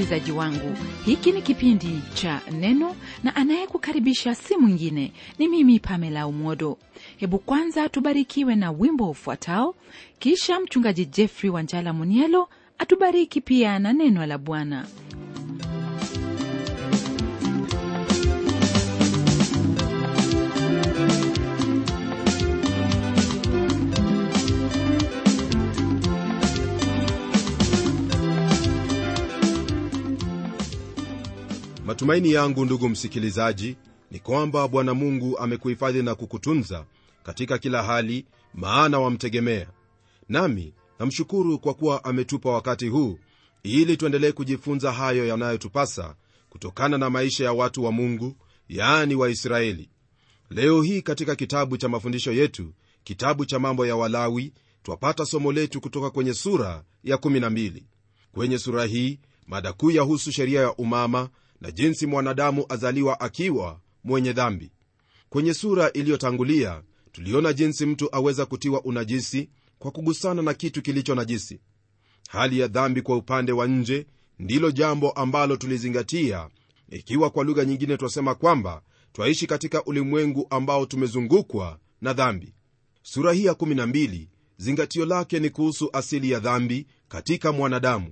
msikilizaji wangu, hiki ni kipindi cha Neno na anayekukaribisha si mwingine ni mimi Pamela Umodo. Hebu kwanza tubarikiwe na wimbo ufuatao, kisha mchungaji Jeffrey Wanjala Munielo atubariki pia na neno la Bwana. Matumaini yangu ndugu msikilizaji ni kwamba Bwana Mungu amekuhifadhi na kukutunza katika kila hali, maana wamtegemea. Nami namshukuru kwa kuwa ametupa wakati huu ili tuendelee kujifunza hayo yanayotupasa kutokana na maisha ya watu wa Mungu, yaani wa Israeli. Leo hii katika kitabu cha mafundisho yetu, kitabu cha Mambo ya Walawi, twapata somo letu kutoka kwenye sura ya 12. Kwenye sura hii mada kuu yahusu sheria ya umama na jinsi mwanadamu azaliwa akiwa mwenye dhambi. Kwenye sura iliyotangulia tuliona jinsi mtu aweza kutiwa unajisi kwa kugusana na kitu kilicho najisi. Hali ya dhambi kwa upande wa nje ndilo jambo ambalo tulizingatia, ikiwa kwa lugha nyingine twasema kwamba twaishi katika ulimwengu ambao tumezungukwa na dhambi. Sura hii ya 12 zingatio lake ni kuhusu asili ya dhambi katika mwanadamu.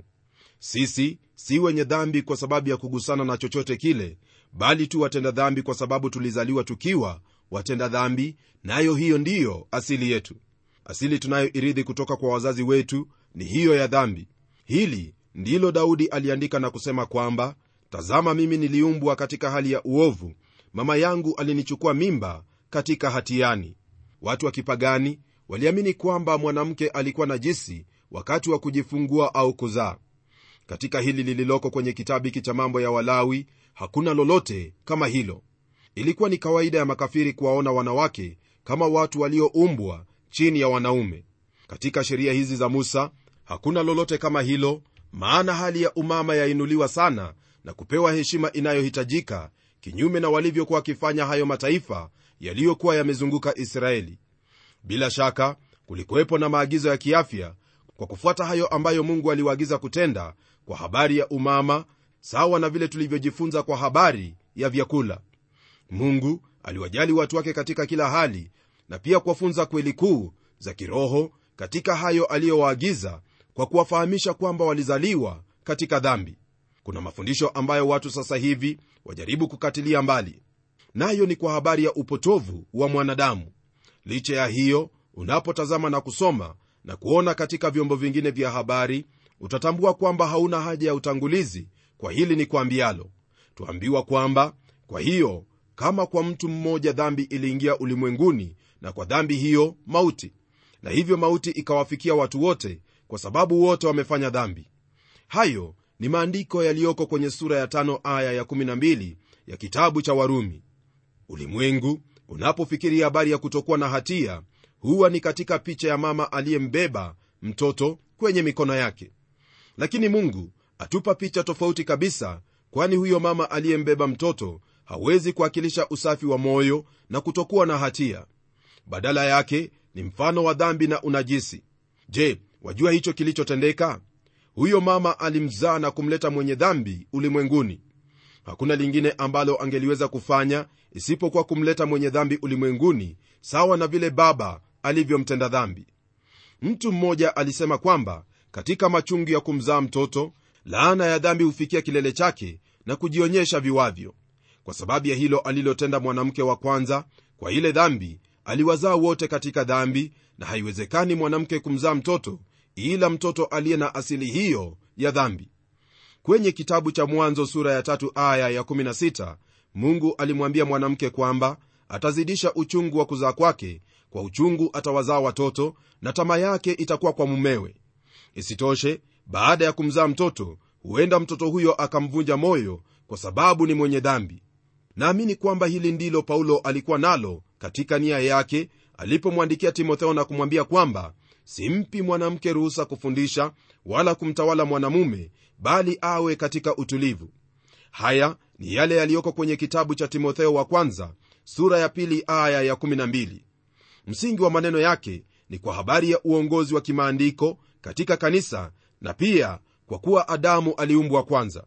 Sisi si wenye dhambi kwa sababu ya kugusana na chochote kile, bali tu watenda dhambi kwa sababu tulizaliwa tukiwa watenda dhambi, nayo hiyo ndiyo asili yetu. Asili tunayoirithi kutoka kwa wazazi wetu ni hiyo ya dhambi. Hili ndilo Daudi aliandika na kusema kwamba, tazama mimi niliumbwa katika hali ya uovu, mama yangu alinichukua mimba katika hatiani. Watu wa kipagani waliamini kwamba mwanamke alikuwa najisi wakati wa kujifungua au kuzaa. Katika hili lililoko kwenye kitabu hiki cha Mambo ya Walawi hakuna lolote kama hilo. Ilikuwa ni kawaida ya makafiri kuwaona wanawake kama watu walioumbwa chini ya wanaume. Katika sheria hizi za Musa hakuna lolote kama hilo, maana hali ya umama yainuliwa sana na kupewa heshima inayohitajika, kinyume na walivyokuwa wakifanya hayo mataifa yaliyokuwa yamezunguka Israeli. Bila shaka kulikuwepo na maagizo ya kiafya kwa kufuata hayo ambayo Mungu aliwaagiza kutenda kwa habari ya umama, sawa na vile tulivyojifunza kwa habari ya vyakula. Mungu aliwajali watu wake katika kila hali, na pia kuwafunza kweli kuu za kiroho katika hayo aliyowaagiza, kwa kuwafahamisha kwamba walizaliwa katika dhambi. Kuna mafundisho ambayo watu sasa hivi wajaribu kukatilia mbali, nayo ni kwa habari ya upotovu wa mwanadamu. Licha ya hiyo, unapotazama na kusoma na kuona katika vyombo vingine vya habari, utatambua kwamba hauna haja ya utangulizi kwa hili ni kuambialo. Tuambiwa kwamba kwa hiyo kama kwa mtu mmoja dhambi iliingia ulimwenguni, na kwa dhambi hiyo mauti, na hivyo mauti ikawafikia watu wote kwa sababu wote wamefanya dhambi. Hayo ni maandiko yaliyoko kwenye sura ya 5 aya ya 12 ya kitabu cha Warumi. Ulimwengu unapofikiria habari ya kutokuwa na hatia, huwa ni katika picha ya mama aliyembeba mtoto kwenye mikono yake. Lakini Mungu atupa picha tofauti kabisa, kwani huyo mama aliyembeba mtoto hawezi kuwakilisha usafi wa moyo na kutokuwa na hatia. Badala yake ni mfano wa dhambi na unajisi. Je, wajua hicho kilichotendeka? Huyo mama alimzaa na kumleta mwenye dhambi ulimwenguni. Hakuna lingine ambalo angeliweza kufanya isipokuwa kumleta mwenye dhambi ulimwenguni, sawa na vile baba alivyomtenda dhambi. Mtu mmoja alisema kwamba katika machungu ya kumzaa mtoto, laana ya dhambi hufikia kilele chake na kujionyesha viwavyo. Kwa sababu ya hilo alilotenda mwanamke wa kwanza, kwa ile dhambi aliwazaa wote katika dhambi, na haiwezekani mwanamke kumzaa mtoto ila mtoto aliye na asili hiyo ya dhambi. Kwenye kitabu cha Mwanzo sura ya 3 aya ya 16, Mungu alimwambia mwanamke kwamba atazidisha uchungu wa kuzaa kwake, kwa uchungu atawazaa watoto, na tamaa yake itakuwa kwa mumewe. Isitoshe, baada ya kumzaa mtoto, huenda mtoto huyo akamvunja moyo kwa sababu ni mwenye dhambi. Naamini kwamba hili ndilo Paulo alikuwa nalo katika nia yake alipomwandikia Timotheo na kumwambia kwamba simpi mwanamke ruhusa kufundisha wala kumtawala mwanamume, bali awe katika utulivu. Haya ni yale yaliyoko kwenye kitabu cha Timotheo wa kwanza sura ya 2 aya ya 12. Msingi wa maneno yake ni kwa habari ya uongozi wa kimaandiko katika kanisa, na pia kwa kuwa Adamu aliumbwa kwanza.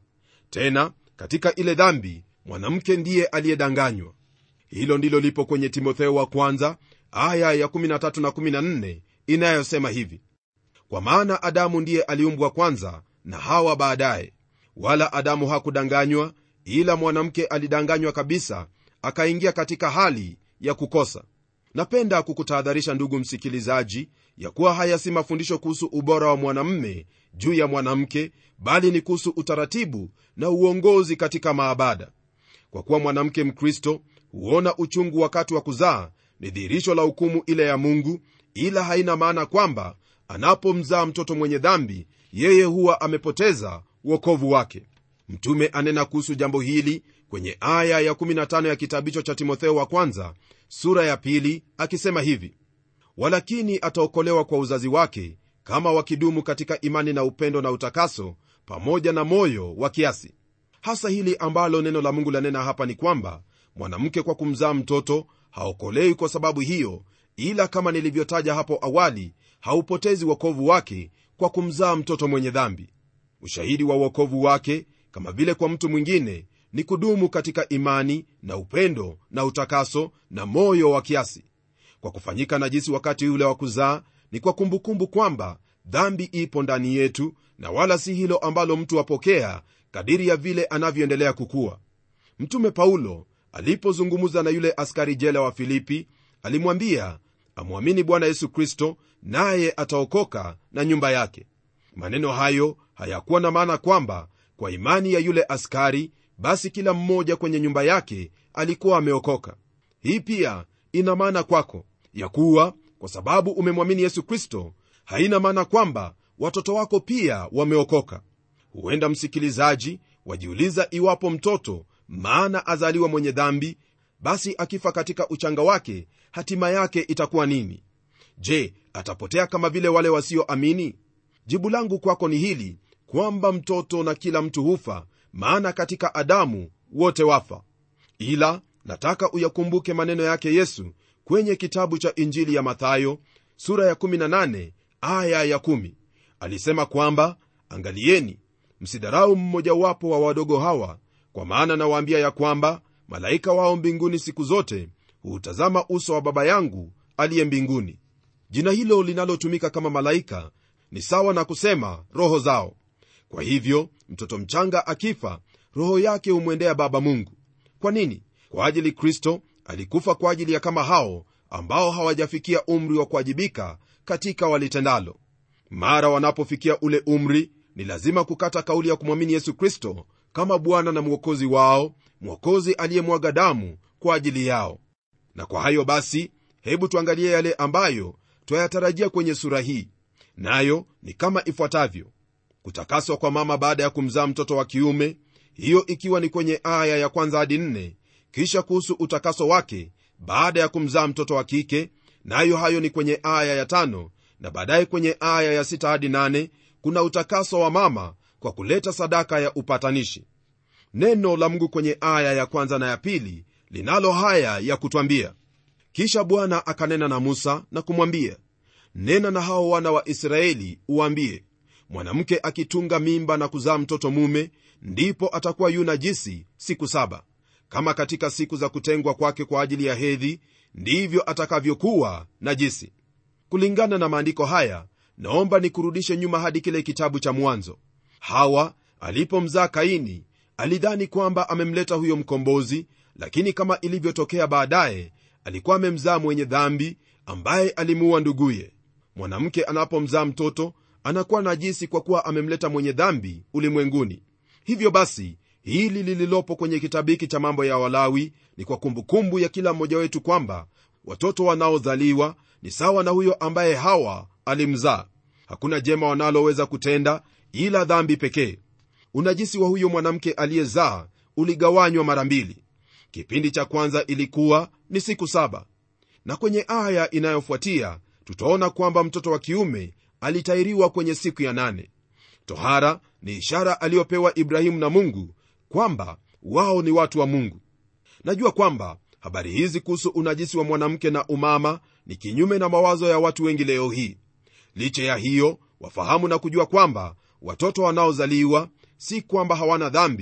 Tena katika ile dhambi mwanamke ndiye aliyedanganywa. Hilo ndilo lipo kwenye Timotheo wa kwanza aya ya 13 na 14 inayosema hivi: kwa maana Adamu ndiye aliumbwa kwanza na Hawa baadaye, wala Adamu hakudanganywa, ila mwanamke alidanganywa kabisa, akaingia katika hali ya kukosa. Napenda kukutahadharisha ndugu msikilizaji, ya kuwa haya si mafundisho kuhusu ubora wa mwanamume juu ya mwanamke, bali ni kuhusu utaratibu na uongozi katika maabada. Kwa kuwa mwanamke Mkristo huona uchungu wakati wa kuzaa ni dhihirisho la hukumu ile ya Mungu, ila haina maana kwamba anapomzaa mtoto mwenye dhambi yeye huwa amepoteza wokovu wake. Mtume anena kuhusu jambo hili kwenye aya ya 15 ya kitabicho cha Timotheo wa kwanza sura ya 2 akisema hivi: walakini ataokolewa kwa uzazi wake, kama wakidumu katika imani na upendo na utakaso, pamoja na moyo wa kiasi. Hasa hili ambalo neno la Mungu lanena hapa ni kwamba mwanamke kwa kumzaa mtoto haokolewi kwa sababu hiyo, ila kama nilivyotaja hapo awali, haupotezi wokovu wake kwa kumzaa mtoto mwenye dhambi. Ushahidi wa wokovu wake, kama vile kwa mtu mwingine, ni kudumu katika imani na upendo na utakaso na moyo wa kiasi. Kwa kufanyika najisi wakati ule wa kuzaa ni kwa kumbukumbu kwamba dhambi ipo ndani yetu, na wala si hilo ambalo mtu apokea kadiri ya vile anavyoendelea kukua. Mtume Paulo alipozungumza na yule askari jela wa Filipi, alimwambia amwamini Bwana Yesu Kristo naye ataokoka na nyumba yake. Maneno hayo hayakuwa na maana kwamba kwa imani ya yule askari basi kila mmoja kwenye nyumba yake alikuwa ameokoka. Hii pia ina maana kwako, ya kuwa kwa sababu umemwamini Yesu Kristo haina maana kwamba watoto wako pia wameokoka. Huenda msikilizaji wajiuliza, iwapo mtoto maana azaliwa mwenye dhambi, basi akifa katika uchanga wake hatima yake itakuwa nini? Je, atapotea kama vile wale wasioamini? Jibu langu kwako ni hili, kwamba mtoto na kila mtu hufa, maana katika Adamu wote wafa. Ila nataka uyakumbuke maneno yake Yesu kwenye kitabu cha Injili ya Mathayo sura ya 18 aya ya 10. Alisema kwamba angalieni, msidharau mmojawapo wa wadogo hawa, kwa maana nawaambia ya kwamba malaika wao mbinguni siku zote huutazama uso wa Baba yangu aliye mbinguni. Jina hilo linalotumika kama malaika ni sawa na kusema roho zao. Kwa hivyo mtoto mchanga akifa, roho yake humwendea Baba Mungu. Kwa nini? Kwa ajili Kristo alikufa kwa ajili ya kama hao ambao hawajafikia umri wa kuwajibika katika walitendalo. Mara wanapofikia ule umri, ni lazima kukata kauli ya kumwamini Yesu Kristo kama Bwana na Mwokozi wao, Mwokozi aliyemwaga damu kwa ajili yao. Na kwa hayo basi, hebu tuangalie yale ambayo twayatarajia kwenye sura hii, nayo ni kama ifuatavyo: kutakaswa kwa mama baada ya kumzaa mtoto wa kiume, hiyo ikiwa ni kwenye aya ya 1 hadi 4, kisha kuhusu utakaso wake baada ya kumzaa mtoto wa kike, nayo hayo ni kwenye aya ya 5, na baadaye kwenye aya ya 6 hadi 8 kuna utakaso wa mama kwa kuleta sadaka ya upatanishi. Neno la Mungu kwenye aya ya 1 na ya 2 linalo haya ya kutwambia: kisha Bwana akanena na Musa na kumwambia, nena na hao wana wa Israeli uambie, mwanamke akitunga mimba na kuzaa mtoto mume, ndipo atakuwa yu najisi siku 7. Kama katika siku za kutengwa kwake kwa ajili ya hedhi, ndivyo atakavyokuwa najisi. Kulingana na maandiko haya, naomba nikurudishe nyuma hadi kile kitabu cha Mwanzo. Hawa alipomzaa Kaini alidhani kwamba amemleta huyo mkombozi, lakini kama ilivyotokea baadaye, alikuwa amemzaa mwenye dhambi ambaye alimuua nduguye. Mwanamke anapomzaa mtoto anakuwa najisi kwa kuwa amemleta mwenye dhambi ulimwenguni. Hivyo basi, hili lililopo kwenye kitabu hiki cha Mambo ya Walawi ni kwa kumbukumbu ya kila mmoja wetu kwamba watoto wanaozaliwa ni sawa na huyo ambaye Hawa alimzaa. Hakuna jema wanaloweza kutenda ila dhambi pekee. Unajisi wa huyo mwanamke aliyezaa uligawanywa mara 2. Kipindi cha kwanza ilikuwa ni siku 7, na kwenye aya inayofuatia tutaona kwamba mtoto wa kiume alitairiwa kwenye siku ya 8. Tohara ni ishara aliyopewa Ibrahimu na Mungu kwamba wao ni watu wa Mungu. Najua kwamba habari hizi kuhusu unajisi wa mwanamke na umama ni kinyume na mawazo ya watu wengi leo hii. Licha ya hiyo, wafahamu na kujua kwamba watoto wanaozaliwa si kwamba hawana dhambi,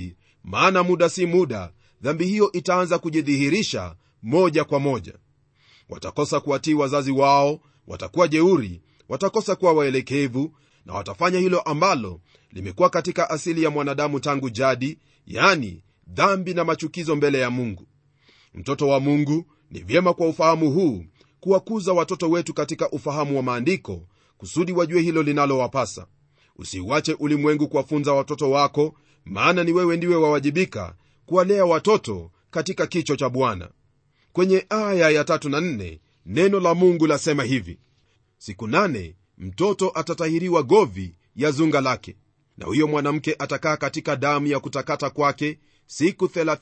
maana muda si muda dhambi hiyo itaanza kujidhihirisha moja kwa moja. Watakosa kuwatii wazazi wao, watakuwa jeuri, watakosa kuwa waelekevu, na watafanya hilo ambalo limekuwa katika asili ya mwanadamu tangu jadi, yani dhambi na machukizo mbele ya Mungu. Mtoto wa Mungu, ni vyema kwa ufahamu huu kuwakuza watoto wetu katika ufahamu wa maandiko, kusudi wajue hilo linalowapasa. Usiuache ulimwengu kuwafunza watoto wako, maana ni wewe ndiwe wawajibika kuwalea watoto katika kicho cha Bwana. Kwenye aya ya 3 na 4 neno la Mungu lasema hivi: siku 8 mtoto atatahiriwa govi ya zunga lake, na huyo mwanamke atakaa katika damu ya kutakata kwake siku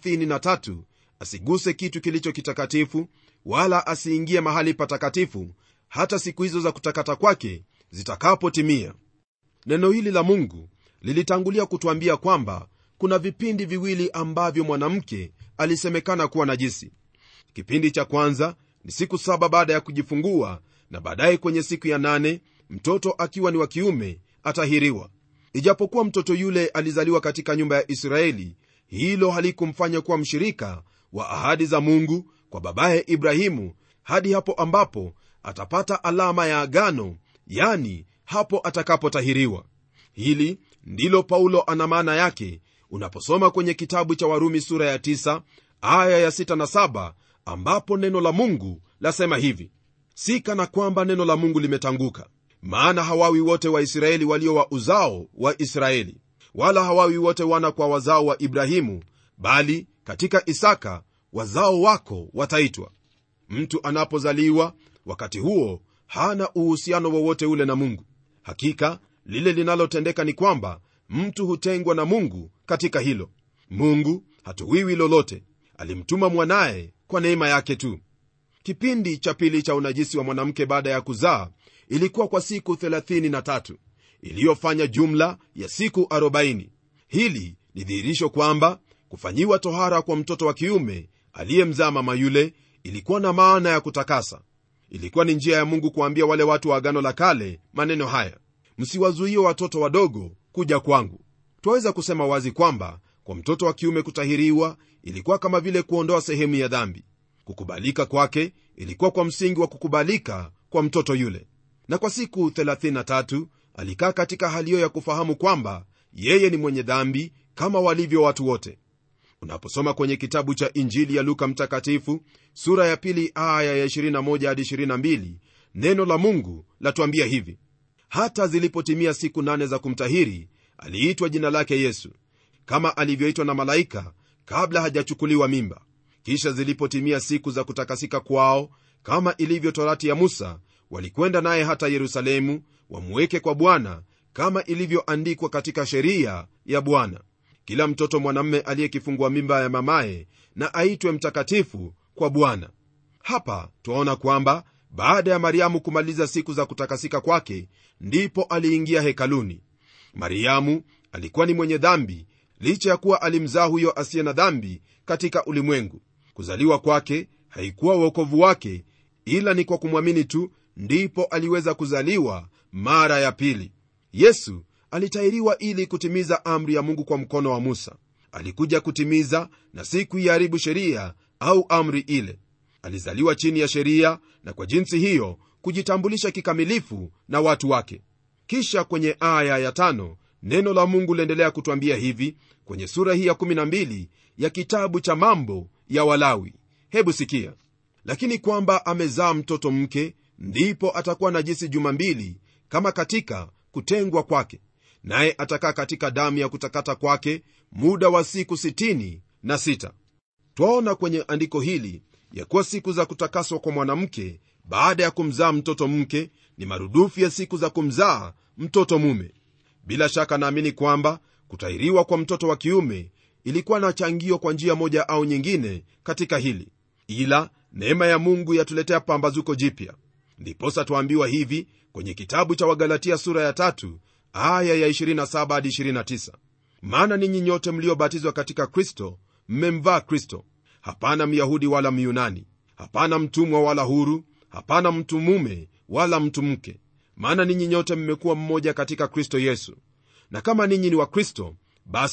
33, asiguse kitu kilicho kitakatifu, wala asiingie mahali patakatifu hata siku hizo za kutakata kwake zitakapotimia. Neno hili la Mungu lilitangulia kutuambia kwamba kuna vipindi viwili ambavyo mwanamke alisemekana kuwa najisi. Kipindi cha kwanza ni siku 7 baada ya kujifungua, na baadaye kwenye siku ya 8 mtoto akiwa ni wa kiume atahiriwa. Ijapokuwa mtoto yule alizaliwa katika nyumba ya Israeli, hilo halikumfanya kuwa mshirika wa ahadi za Mungu kwa babaye Ibrahimu, hadi hapo ambapo atapata alama ya agano, yani hapo atakapotahiriwa. Hili ndilo Paulo ana maana yake unaposoma kwenye kitabu cha Warumi sura ya 9 aya ya 6 na 7, ambapo neno la Mungu lasema hivi: si kana kwamba neno la Mungu limetanguka, maana hawawi wote wa Israeli walio wa uzao wa Israeli, wala hawawi wote wana kwa wazao wa Ibrahimu, bali katika Isaka wazao wako wataitwa. Mtu anapozaliwa, wakati huo hana uhusiano wowote ule na Mungu. Hakika lile linalotendeka ni kwamba mtu hutengwa na Mungu katika hilo. Mungu hatuwiwi lolote, alimtuma mwanaye kwa neema yake tu. Kipindi cha pili cha unajisi wa mwanamke baada ya kuzaa ilikuwa kwa siku 33, iliyofanya jumla ya siku 40. Hili ni dhihirisho kwamba kufanyiwa tohara kwa mtoto wa kiume aliyemzaa mama yule ilikuwa na maana ya kutakasa. Ilikuwa ni njia ya Mungu kuambia wale watu wa Agano la Kale maneno haya: msiwazuie watoto wadogo kuja kwangu. Twaweza kusema wazi kwamba kwa mtoto wa kiume kutahiriwa ilikuwa kama vile kuondoa sehemu ya dhambi. Kukubalika kwake ilikuwa kwa msingi wa kukubalika kwa mtoto yule. Na kwa siku 33 alikaa katika hali hiyo ya kufahamu kwamba yeye ni mwenye dhambi kama walivyo watu wote. Unaposoma kwenye kitabu cha Injili ya Luka mtakatifu sura ya 2 aya ya 21 hadi 22, neno la Mungu latuambia hivi: hata zilipotimia siku 8 za kumtahiri, aliitwa jina lake Yesu, kama alivyoitwa na malaika kabla hajachukuliwa mimba. Kisha zilipotimia siku za kutakasika kwao, kama ilivyo torati ya Musa, walikwenda naye hata Yerusalemu wamweke kwa Bwana, kama ilivyoandikwa katika sheria ya Bwana: kila mtoto mwanamume aliyekifungua mimba ya mamaye na aitwe mtakatifu kwa Bwana. Hapa tunaona kwamba baada ya Mariamu kumaliza siku za kutakasika kwake, ndipo aliingia hekaluni. Mariamu alikuwa ni mwenye dhambi, licha ya kuwa alimzaa huyo asiye na dhambi katika ulimwengu. Kuzaliwa kwake haikuwa wokovu wake, ila ni kwa kumwamini tu ndipo aliweza kuzaliwa mara ya pili. Yesu alitahiriwa ili kutimiza amri ya Mungu kwa mkono wa Musa. Alikuja kutimiza na si kuiharibu sheria au amri ile. Alizaliwa chini ya sheria na kwa jinsi hiyo kujitambulisha kikamilifu na watu wake. Kisha kwenye aya ya 5 neno la Mungu liendelea kutuambia hivi kwenye sura hii ya 12 ya kitabu cha Mambo ya Walawi. Hebu sikia: lakini kwamba amezaa mtoto mke, ndipo atakuwa najisi juma 2 kama katika kutengwa kwake, naye atakaa katika damu ya kutakata kwake muda wa siku 66. Twaona kwenye andiko hili ya kuwa siku za kutakaswa kwa mwanamke baada ya kumzaa mtoto mke ni marudufu ya siku za kumzaa mtoto mume. Bila shaka naamini kwamba kutahiriwa kwa mtoto wa kiume ilikuwa na changio kwa njia moja au nyingine katika hili, ila neema ya Mungu yatuletea pambazuko jipya. Ndiposa tuambiwa hivi kwenye kitabu cha Wagalatia sura ya 3 aya ya 27 hadi 29: maana ninyi nyote mliobatizwa katika Kristo mmemvaa Kristo. Hapana Myahudi wala Myunani, hapana mtumwa wala huru, hapana mtu mume wala mtu mke, maana ninyi nyote mmekuwa mmoja katika Kristo Yesu. Na kama ninyi ni wa Kristo, basi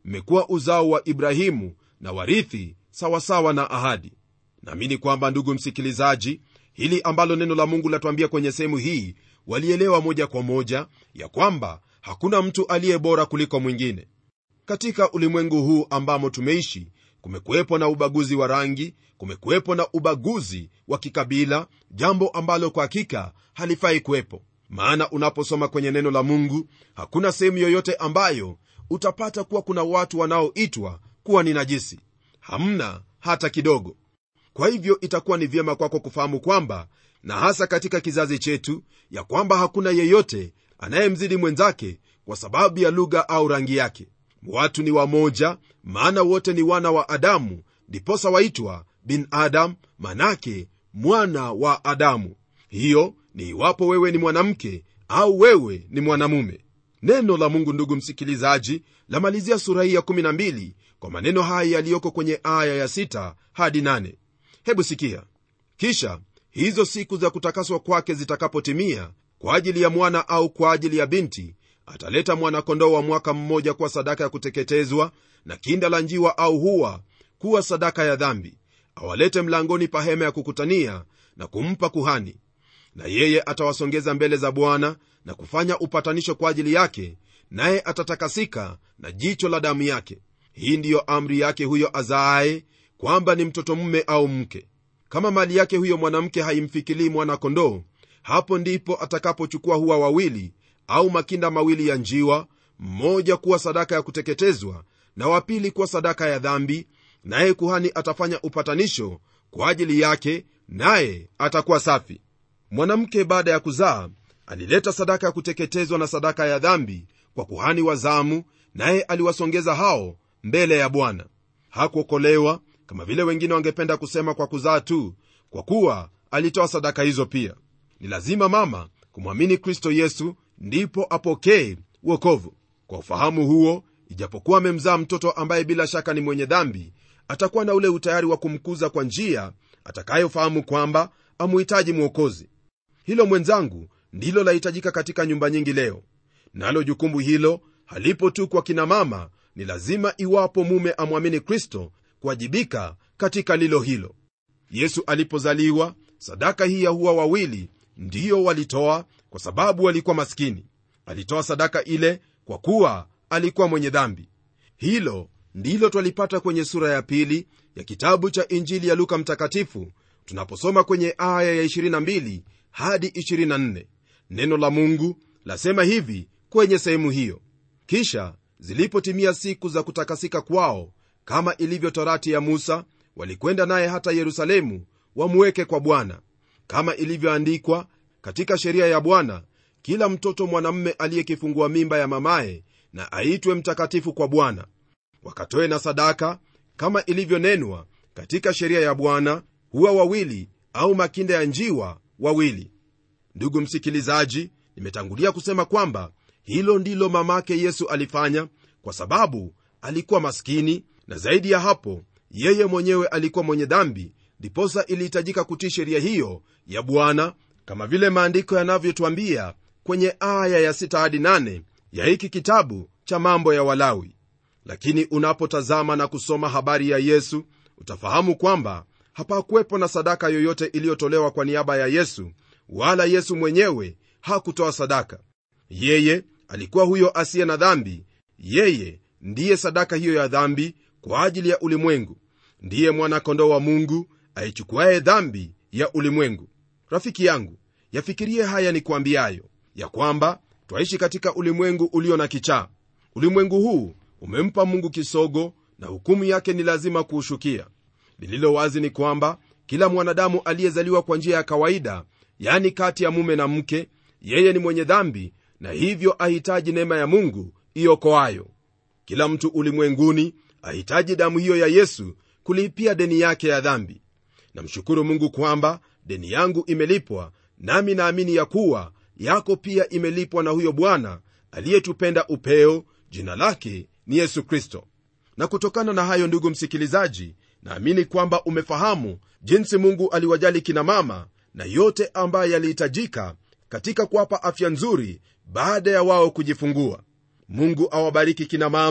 mmekuwa uzao wa Ibrahimu na warithi sawasawa na ahadi. Naamini kwamba ndugu msikilizaji, hili ambalo neno la Mungu latuambia kwenye sehemu hii walielewa moja kwa moja ya kwamba hakuna mtu aliye bora kuliko mwingine. Katika ulimwengu huu ambamo tumeishi, kumekuwepo na ubaguzi wa rangi, kumekuwepo na ubaguzi wa kikabila, jambo ambalo kwa hakika halifai kuwepo. Maana unaposoma kwenye neno la Mungu, hakuna sehemu yoyote ambayo utapata kuwa kuna watu wanaoitwa kuwa ni najisi. Hamna hata kidogo. Kwa hivyo itakuwa ni vyema kwako kufahamu kwamba, na hasa katika kizazi chetu, ya kwamba hakuna yeyote anayemzidi mwenzake kwa sababu ya lugha au rangi yake. Watu ni wamoja, maana wote ni wana wa Adamu, ndiposa waitwa bin Adam, manake mwana wa Adamu. Hiyo ni iwapo wewe ni mwanamke au wewe ni mwanamume. Neno la Mungu, ndugu msikilizaji, lamalizia sura hii ya 12 kwa maneno haya yaliyoko kwenye aya ya 6 hadi 8. Hebu sikia: kisha hizo siku za kutakaswa kwake zitakapotimia, kwa ajili ya mwana au kwa ajili ya binti, ataleta mwana-kondoo wa mwaka mmoja kuwa sadaka ya kuteketezwa, na kinda la njiwa au hua kuwa sadaka ya dhambi. Awalete mlangoni pa hema ya kukutania na kumpa kuhani, na yeye atawasongeza mbele za Bwana na kufanya upatanisho kwa ajili yake, naye atatakasika na jicho la damu yake. Hii ndiyo amri yake huyo azaaye, kwamba ni mtoto mume au mke. Kama mali yake huyo mwanamke haimfikilii mwana-kondoo, hapo ndipo atakapochukua hua wawili au makinda mawili ya njiwa, mmoja kuwa sadaka ya kuteketezwa na wa pili kuwa sadaka ya dhambi, naye kuhani atafanya upatanisho kwa ajili yake, naye atakuwa safi. Mwanamke baada ya kuzaa alileta sadaka ya kuteketezwa na sadaka ya dhambi kwa kuhani wa zamu, naye aliwasongeza hao mbele ya Bwana. Hakuokolewa kama vile wengine wangependa kusema kwa kuzaa tu, kwa kuwa alitoa sadaka hizo pia. Ni lazima mama kumwamini Kristo Yesu ndipo apokee wokovu. Kwa ufahamu huo, ijapokuwa amemzaa mtoto ambaye bila shaka ni mwenye dhambi, atakuwa na ule utayari wa kumkuza kwa njia atakayofahamu kwamba amuhitaji mwokozi. Hilo mwenzangu ndilo lahitajika katika nyumba nyingi leo. Nalo jukumu hilo halipo tu kwa kina mama, ni lazima iwapo mume amwamini Kristo kuwajibika katika lilo hilo. Yesu alipozaliwa, sadaka hii ya hua wawili ndiyo walitoa kwa sababu walikuwa maskini. Alitoa sadaka ile kwa kuwa alikuwa mwenye dhambi. Hilo ndilo twalipata kwenye sura ya 2 ya kitabu cha Injili ya Luka mtakatifu, tunaposoma kwenye aya ya 22 hadi 24. Neno la Mungu lasema hivi kwenye sehemu hiyo: kisha zilipotimia siku za kutakasika kwao, kama ilivyo torati ya Musa, walikwenda naye hata Yerusalemu wamweke kwa Bwana, kama ilivyoandikwa katika sheria ya Bwana, kila mtoto mwanamume aliyekifungua mimba ya mamaye na aitwe mtakatifu kwa Bwana. Wakatoe na sadaka kama ilivyonenwa katika sheria ya Bwana, hua wawili au makinda ya njiwa wawili. Ndugu msikilizaji, nimetangulia kusema kwamba hilo ndilo mamake Yesu alifanya kwa sababu alikuwa maskini, na zaidi ya hapo yeye mwenyewe alikuwa mwenye dhambi, ndiposa ilihitajika kutii sheria hiyo ya Bwana, kama vile maandiko yanavyotuambia kwenye aya ya 6 hadi 8 ya hiki kitabu cha Mambo ya Walawi. Lakini unapotazama na kusoma habari ya Yesu, utafahamu kwamba hapakuwepo na sadaka yoyote iliyotolewa kwa niaba ya Yesu, wala Yesu mwenyewe hakutoa sadaka. Yeye alikuwa huyo asiye na dhambi. Yeye ndiye sadaka hiyo ya dhambi kwa ajili ya ulimwengu. Ndiye mwana-kondoo wa Mungu aichukuaye dhambi ya ulimwengu. Rafiki yangu, yafikirie haya nikuambiayo, ya kwamba twaishi katika ulimwengu ulio na kichaa. Ulimwengu huu umempa Mungu kisogo, na hukumu yake ni lazima kuushukia. Lililo wazi ni kwamba kila mwanadamu aliyezaliwa kwa njia ya kawaida, yani kati ya mume na mke, yeye ni mwenye dhambi, na hivyo ahitaji neema ya Mungu iokoayo. Kila mtu ulimwenguni ahitaji damu hiyo ya Yesu kulipia deni yake ya dhambi. Namshukuru Mungu kwamba deni yangu imelipwa, nami naamini ya kuwa yako pia imelipwa na huyo Bwana aliyetupenda upeo, jina lake ni Yesu Kristo. Na kutokana na hayo, ndugu msikilizaji, naamini kwamba umefahamu jinsi Mungu aliwajali kina mama na yote ambayo yalihitajika katika kuwapa afya nzuri baada ya wao kujifungua. Mungu awabariki kina mama,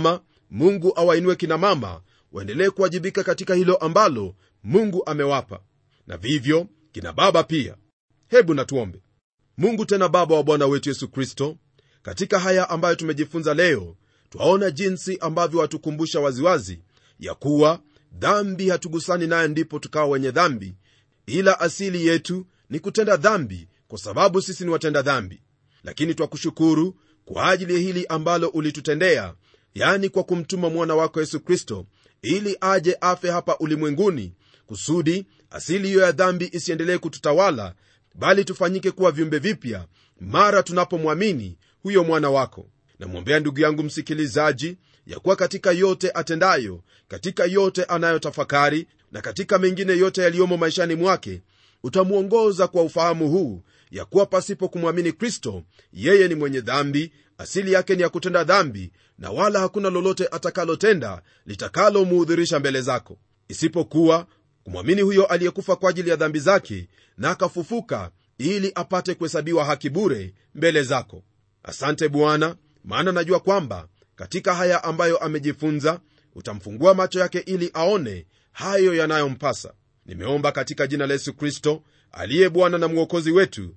Mungu awainue kina mama waendelee kuwajibika katika hilo ambalo Mungu amewapa, na vivyo kina baba pia. Hebu natuombe. Mungu tena Baba wa Bwana wetu Yesu Kristo, katika haya ambayo tumejifunza leo, twaona jinsi ambavyo watukumbusha waziwazi ya kuwa dhambi hatugusani nayo ndipo tukawa wenye dhambi, ila asili yetu ni kutenda dhambi, kwa sababu sisi ni watenda dhambi. Lakini twakushukuru kwa ajili ya hili ambalo ulitutendea, yani kwa kumtuma mwana wako Yesu Kristo ili aje afe hapa ulimwenguni, kusudi asili hiyo ya dhambi isiendelee kututawala, bali tufanyike kuwa viumbe vipya mara tunapomwamini huyo mwana wako. Namwombea ndugu yangu msikilizaji ya kuwa katika yote atendayo, katika yote anayotafakari, na katika mengine yote yaliyomo maishani mwake, utamuongoza kwa ufahamu huu ya kuwa pasipo kumwamini Kristo yeye ni mwenye dhambi, asili yake ni ya kutenda dhambi, na wala hakuna lolote atakalotenda litakalomuudhirisha mbele zako, isipokuwa kumwamini huyo aliyekufa kwa ajili ya dhambi zake na akafufuka ili apate kuhesabiwa haki bure mbele zako. Asante Bwana, maana najua kwamba katika haya ambayo amejifunza utamfungua macho yake ili aone hayo yanayompasa. Nimeomba katika jina la Yesu Kristo aliye Bwana na Mwokozi wetu,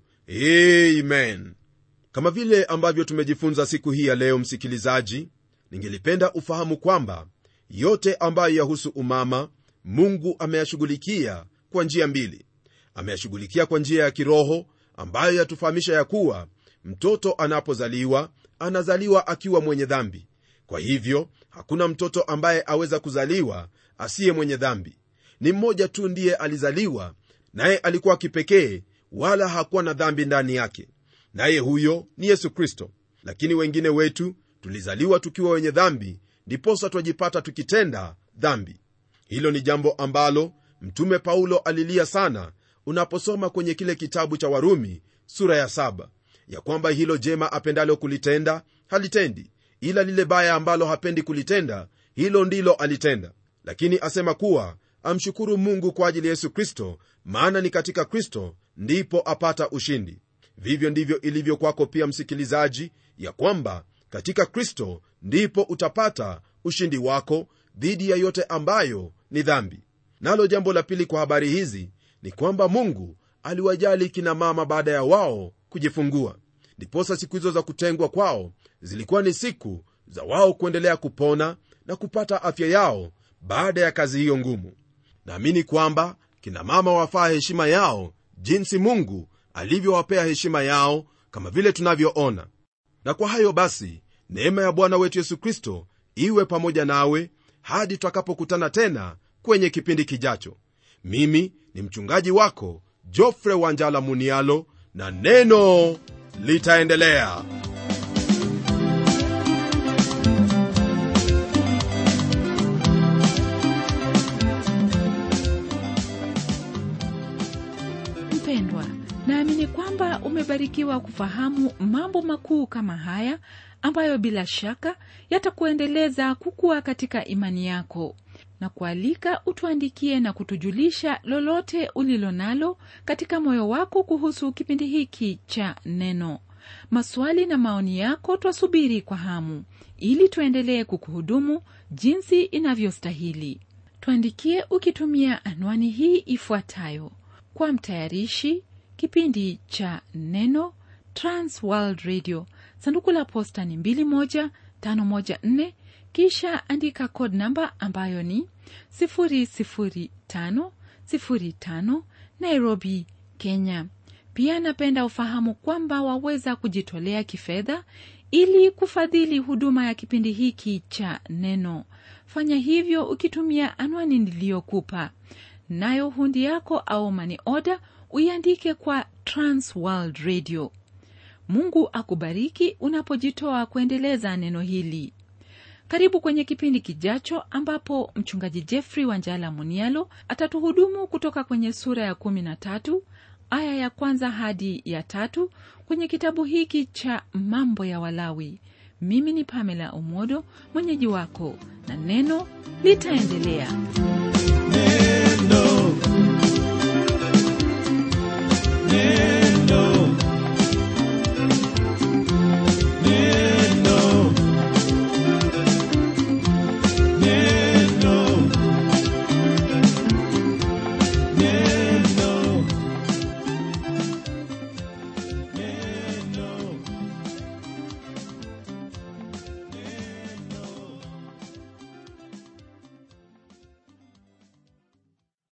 amen. Kama vile ambavyo tumejifunza siku hii ya leo, msikilizaji, ningelipenda ufahamu kwamba yote ambayo yahusu umama Mungu ameyashughulikia kwa njia mbili. Ameyashughulikia kwa njia ya kiroho, ambayo yatufahamisha ya kuwa mtoto anapozaliwa anazaliwa akiwa mwenye dhambi. Kwa hivyo hakuna mtoto ambaye aweza kuzaliwa asiye mwenye dhambi. Ni mmoja tu ndiye alizaliwa, naye alikuwa kipekee, wala hakuwa na dhambi ndani yake, naye huyo ni Yesu Kristo. Lakini wengine wetu tulizaliwa tukiwa wenye dhambi, ndiposa twajipata tukitenda dhambi. Hilo ni jambo ambalo mtume Paulo alilia sana unaposoma kwenye kile kitabu cha Warumi sura ya 7, ya kwamba hilo jema apendalo kulitenda halitendi, ila lile baya ambalo hapendi kulitenda hilo ndilo alitenda. Lakini asema kuwa amshukuru Mungu kwa ajili ya Yesu Kristo, maana ni katika Kristo ndipo apata ushindi. Vivyo ndivyo ilivyo kwako pia, msikilizaji, ya kwamba katika Kristo ndipo utapata ushindi wako dhidi ya yote ambayo ni dhambi. Nalo jambo la pili kwa habari hizi ni kwamba Mungu aliwajali kina mama baada ya wao kujifungua, ndiposa siku hizo za kutengwa kwao zilikuwa ni siku za wao kuendelea kupona na kupata afya yao baada ya kazi hiyo ngumu. Naamini kwamba kina mama wafaa heshima yao jinsi Mungu alivyowapea heshima yao, kama vile tunavyoona. Na kwa hayo basi, neema ya Bwana wetu Yesu Kristo iwe pamoja nawe hadi tutakapokutana tena kwenye kipindi kijacho. Mimi ni mchungaji wako Geoffrey Wanjala Munialo, na neno litaendelea. Mpendwa, naamini kwamba umebarikiwa kufahamu mambo makuu kama haya ambayo bila shaka yatakuendeleza kukua katika imani yako, na kualika utuandikie na kutujulisha lolote ulilonalo katika moyo wako kuhusu kipindi hiki cha neno. Maswali na maoni yako twasubiri kwa hamu, ili tuendelee kukuhudumu jinsi inavyostahili. Tuandikie ukitumia anwani hii ifuatayo: kwa mtayarishi kipindi cha neno, Trans World Radio, sanduku la posta ni 21514, kisha andika code namba ambayo ni 00505, Nairobi, Kenya. Pia napenda ufahamu kwamba waweza kujitolea kifedha ili kufadhili huduma ya kipindi hiki cha neno. Fanya hivyo ukitumia anwani niliyokupa, nayo hundi yako au money order uiandike kwa Trans World Radio. Mungu akubariki unapojitoa kuendeleza neno hili. Karibu kwenye kipindi kijacho, ambapo mchungaji Geoffrey Wanjala Munialo atatuhudumu kutoka kwenye sura ya 13 aya ya 1 hadi ya 3 kwenye kitabu hiki cha Mambo ya Walawi. Mimi ni Pamela Omodo, mwenyeji wako, na neno litaendelea.